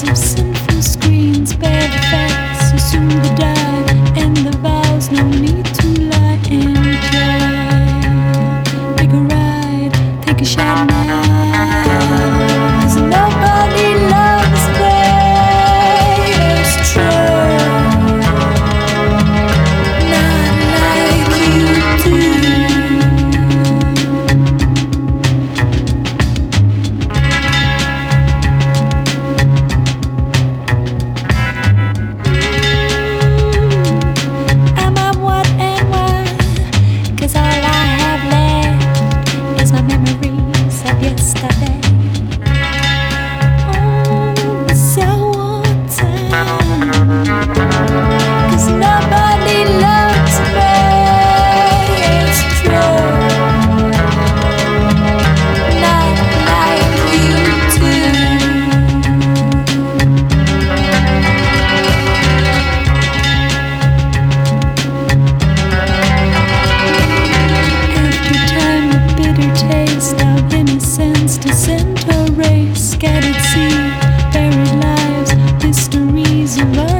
of sinful screens bear the facts, assume the die, and the vows, no need to lie and try. Take a ride, take a shot now, 'cause nobody loves players true, not like you do. Memories of yesterday. Oh, sour time. 'Cause nobody loves me. It's true. Not like you do. After time, the bitter taste of innocence disintegrates, scattered seed, buried lives, mysteries of